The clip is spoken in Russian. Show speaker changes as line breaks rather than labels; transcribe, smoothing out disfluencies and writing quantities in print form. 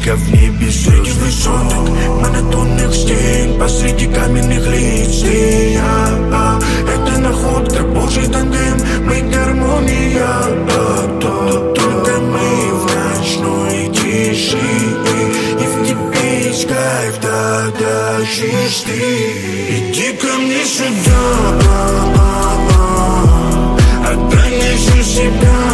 Только в небе среди высоток монотонных стен, посреди каменных лиц ты, я, это находка, Божий тандем, мы гармония. Только мы в ночной тиши, и в тебе есть кайф, тогда чистый. Иди ко мне сюда, отдай мне всю себя.